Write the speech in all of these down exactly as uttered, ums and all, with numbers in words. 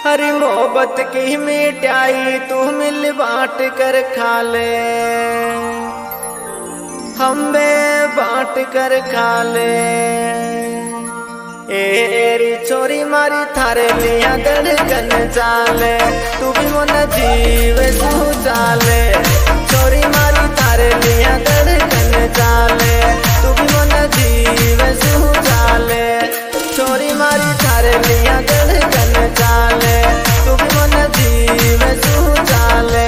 हरी मोहब्बत की मिठाई तू मिल बांट कर खा ले, हम बे बांट कर खा ले। एरी छोरी मारी थारे लिया धड़कन चाले, तू भी मन जीव तू चाले। छोरी मारी थारे लिया धड़कन चाले, तू भी मन जीव तू चाले। छोरी मारी थारे लिया धड़कन चाले, तू भी मन जीव तू चाले।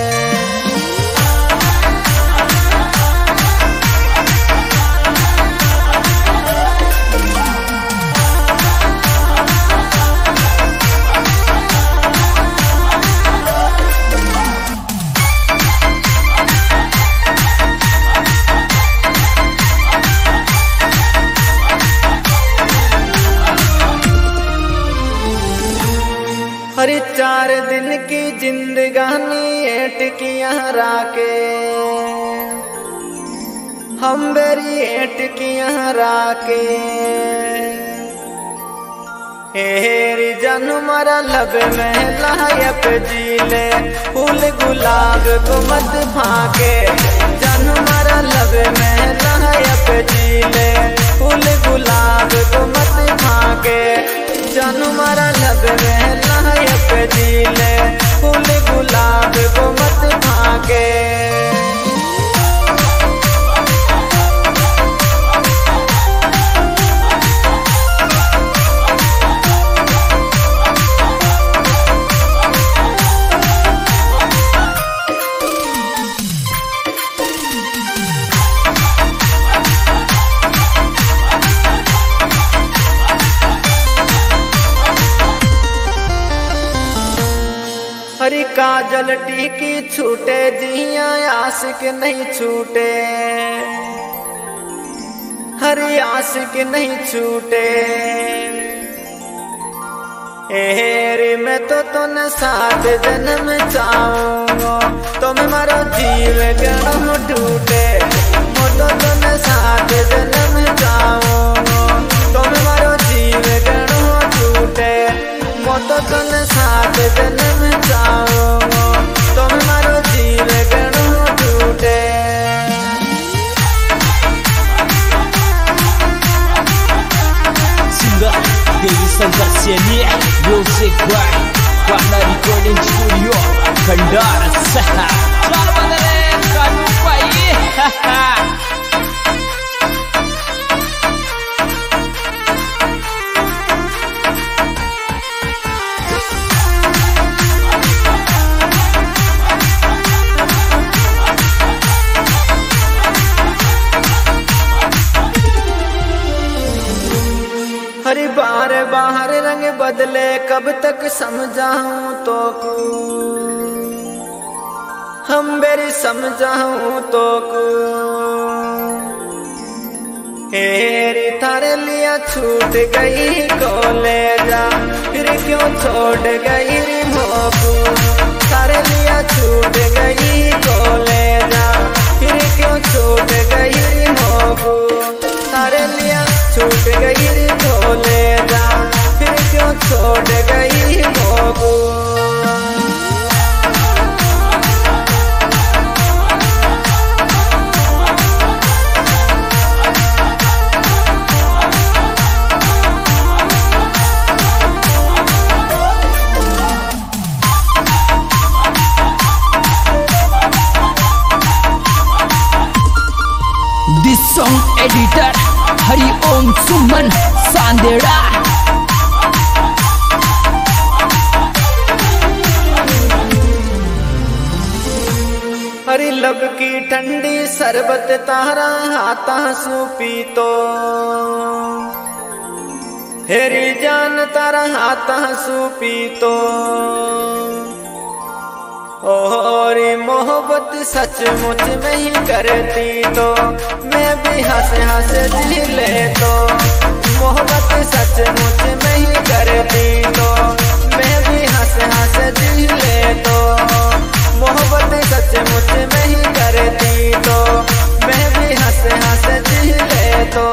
हरी चार दिन की जिंदगानी एट की यहाँ राके, हम बेरी एट की यहाँ राके। हेरी जानू मारा लब में लायक जीले, फूल गुलाब को मत फाके। जानू मारा लब में लायक जीले, फूल गुलाब को मत फाके। जानू मारा लब में लायक जीले, फूल गुलाब को मत फाके। हरी काजल टीकी छूटे जिया आशिक नहीं छूटे, हरी आशिक नहीं छूटे। एरे मैं तो तुन साथ जन्म चाहूंगा, तुम मारो जीव गणम टूटे। मैं तो तुन साथ जन्म चाहूंगा, तुम मारो जीव गणम टूटे। मैं तो तुन साथ जन्म चाहूंगा, तुम मारो जीव गणम टूटे। Singgah Dewi Sanggar Seni Music by Warna Recording Studio Kendara Saha. Selamat datang kanu pai. Haha. हरी बार बाहर रंग बदले, कब तक समझाऊं तो को, हम बेरी समझाऊं तो को। हेरी थारे लिया छूट गई कॉलेजा, फिर क्यों छोड़ गई रे मोकू। थारे लिया छूट गई कॉलेजा, फिर क्यों छोड़ गई रे मोकू। थारे लिया छूट गई रे कॉलेजा, फिर क्यों छोड़ गई मोकू। This song editor Hari Om Suman Sandera. हरी लब की ठंडी शरबत तारा हाथा सूपी तो, हेरी जान तारा हाथा सूपी तो। और मोहब्बत सचमुच में ही करती तो, मैं भी हंस हंस जी ले तो। मोहब्बत सचमुच में ही करती तो, मैं भी हंस हंस जी ले तो। मोहब्बत सचमुच में ही करती तो, मैं भी हंस हंस जी ले तो।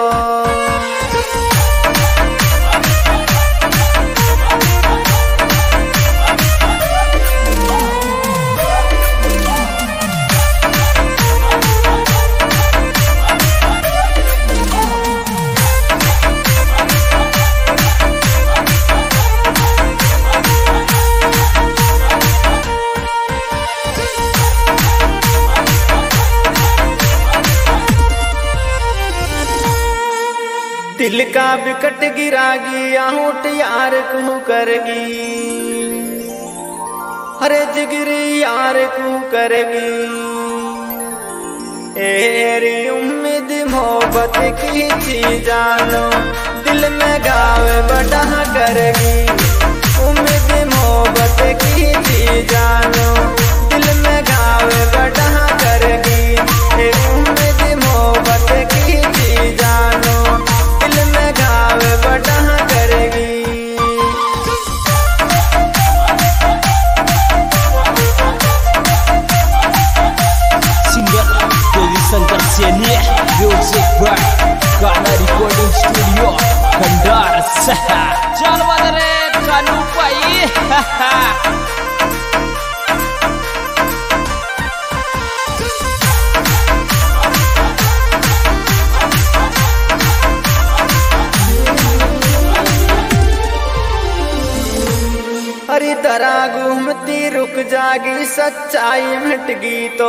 दिल का बिकट गिरागी आहूट यार को करगी, हरे जिगरी यार को करगी। एरी उम्मीद मोहब्बत की चीज जानो दिल में गावे बड़ा करगी। उम्मीद मोहब्बत की चीज जानो दिल में गावे बड़ा करगी। ए उम्मीद मोहब्बत की चीज जानो दिल में गावे बड़ा करगी। Sancar Seni Music by Kana Recording Studio Kandar Saha Chal badare Kanu pai हरी तरह घूमती रुक जागी सच्चाई मिटगी तो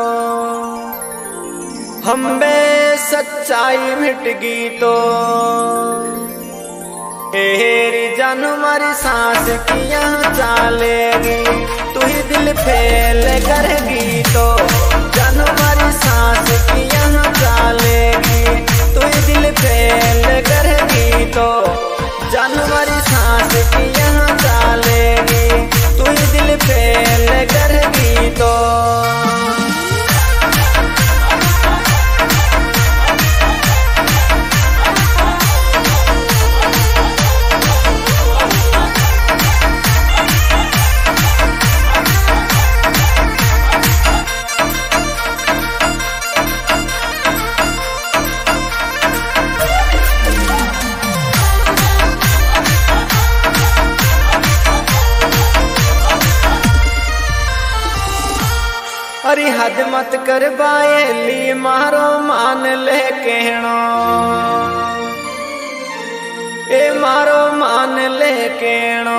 हम बे सच्चाई मिटगी तो। एरी जान हमारी सांस की यहाँ चालेगी तू ही दिल फेल करेगी तो। जान हमारी सांस की यहाँ चालेगी तू ही दिल फेल करेगी तो। जान हमारी सांस की यहाँ चालेगी तू ही दिल फेल करेगी तो। अरे हद मत कर बायली मारो मान ले कहनो ए मारो मान ले कहनो।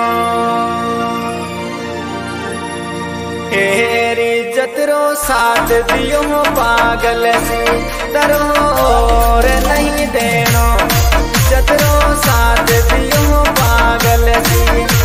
हेरी जतरो साथ दियो पागल से तरो और नहीं देनो। जतरो साथ दियो पागल से